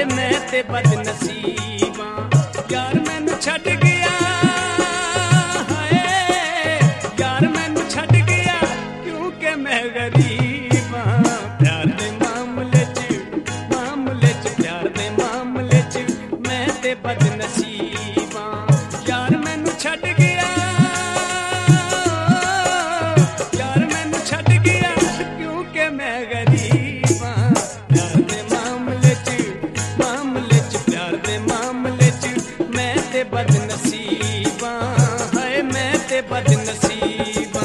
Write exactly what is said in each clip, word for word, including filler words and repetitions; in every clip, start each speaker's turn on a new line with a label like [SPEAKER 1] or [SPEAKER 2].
[SPEAKER 1] हाय मैं ते बदनसीबा यार मैनू छड्ड गया हाय यार मैनू छड्ड गया क्योंकि मैं गरीब हां प्यार दे मामले च मामले च प्यार दे मामले च मैं ते बदनसीबा यार मैनू छड्ड गया यार मैनू छड्ड गया क्योंकि मैं गरीब हां प्यार दे मामले च मामले च प्यार दे मामले च मैं ते बदनसीबा हाय मैं ते बदनसीबा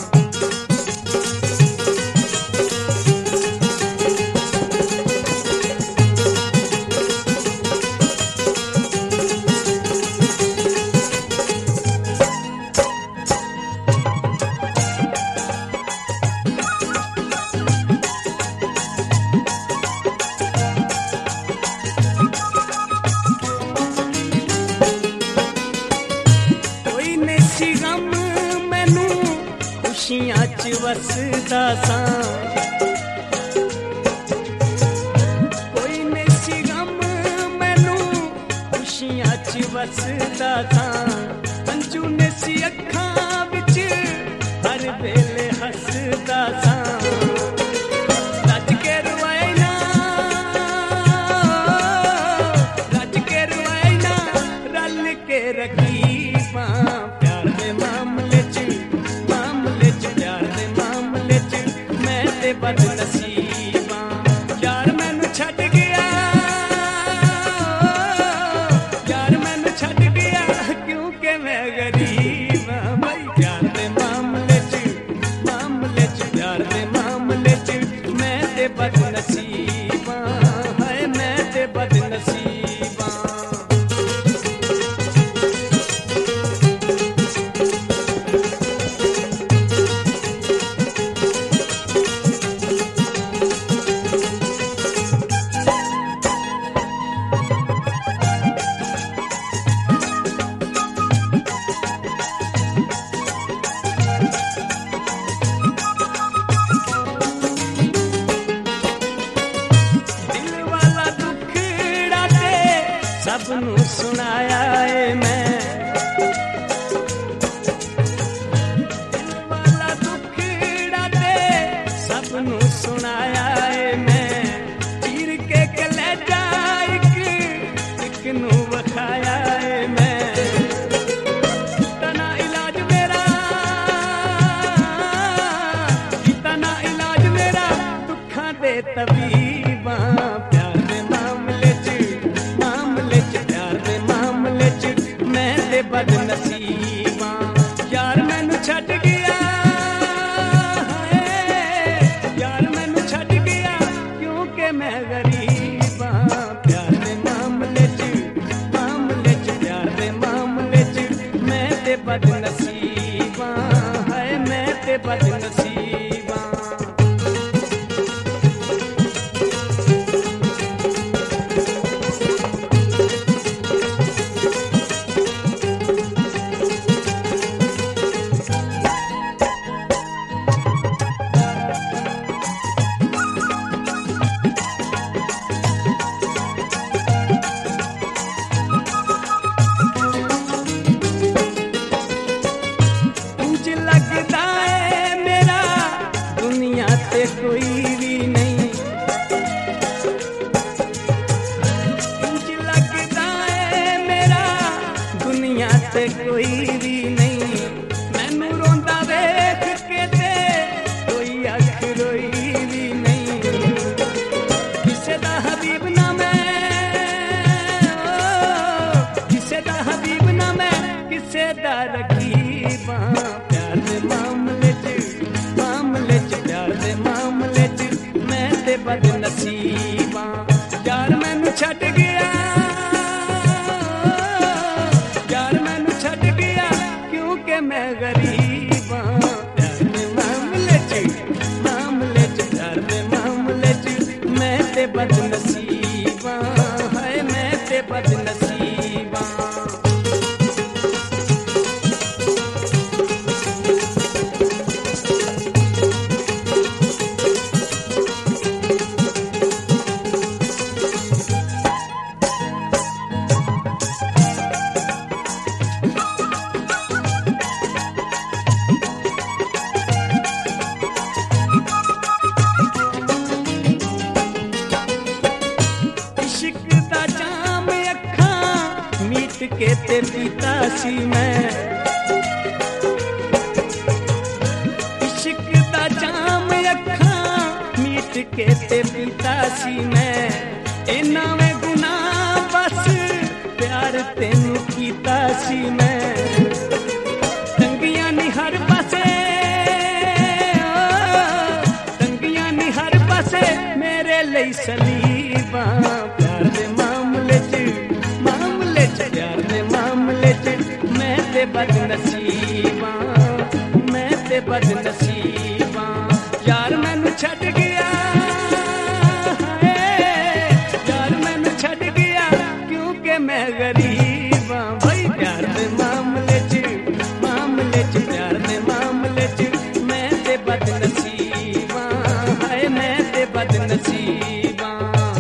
[SPEAKER 1] कोई नहीं सी गम मैनू खुशियां च वसदा सां कोई नहीं सी गम मैनू खुशियां च वसदा सां अंजू ने सी अखां विच हर वेले हसदा सां रज के रुआए ना रज के रुआए ना रल के रखीबा प्यार दे मामले च मामले च प्यार दे मामले च मैं ते बदनसीबा यार मैनू छड्ड गया यार मैनू छड्ड गया क्योंकि मैं गरीब हां भाई प्यार दे मामले च मामले च प्यार दे मामले च मैं ते बदनसीबा हाय मैं ते बदनसीबा दिल वाला दुखड़ा ते सबनू सुनाया है मैं दिल वाला दुखड़ा ते सबनू सुनाया है मैं चीर के कलेजा इक इक नू वखाया है मैं तना इलाज मेरा तना इलाज मेरा दुखां दे तबीबा प्यार दे मामले च मामले च प्यार दे मामले च मैं ते बदनसीबा यार मैनू छड्ड गया हाय यार मैनू छड्ड गया क्योंकि मैं गरीब हां प्यार दे मामले च मामले च प्यार दे मामले च मैं ते बदनसीबा हाय मैं ते बदनसीबा इंज लगदा है मेरा दुनिया ते कोई भी नहीं इंज लगदा है मेरा दुनिया ते कोई भी नहीं मैनू रोंदा वेख के ते कोई अख रोई भी नहीं किसे दा हबीब ना मैं किसे दा हबीब ना मैं किसे दा रकीबा प्यार दे मामले च मामले च प्यार दे मामले च मैं ते बदनसीबा यार मैनू छड्ड गया यार मैनू छड्ड गया क्योंकि मैं गरीब हां प्यार दे मामले च मामले च प्यार दे मामले च मैं ते बदनसीबा हाय मैं ते बदनसीबा दा जाम अखां मीट के ते पीता सी मैं, इश्क दा जाम अखां मीट के ते पीता सी मैं, इन्ना में गुनाह बस प्यार तेनू कीता सी मैं, तंगियां नी हर पासे तंगियां नी हर पासे मेरे लिए सलीबा, प्यार दे मामले च मामले च प्यार दे मामले च मैं ते बदनसीबा, मैं ते बदनसीबा, यार मैनू छड्ड गया यार मैनू छड्ड गया क्योंकि मैं गरीब हाँ, भाई प्यार दे मामले च मामले च प्यार दे मामले च मैं ते बदनसीबा, हाय मैं ते बदनसीबा।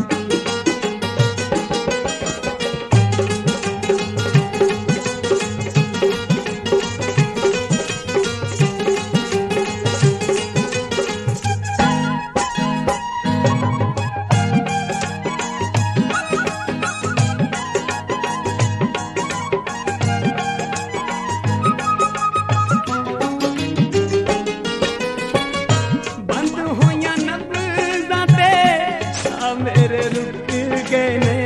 [SPEAKER 1] मेरे रुक गए ने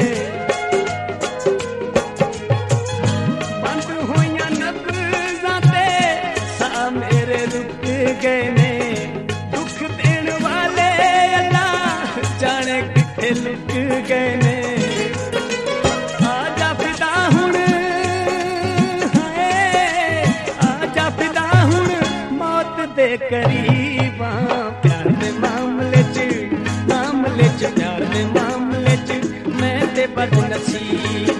[SPEAKER 1] बंद होइयां नब्ज़ां ते सा मेरे रुक गए ने, दुख देण वाले अल्लाह जाने किथे लुक गए ने, आजा फिदा हुण हाय आजा फिदा हुण मौत दे करीब हाँ, प्यार दे मामले च मामले च प्यार दे मामले च मैं ते बदनसीब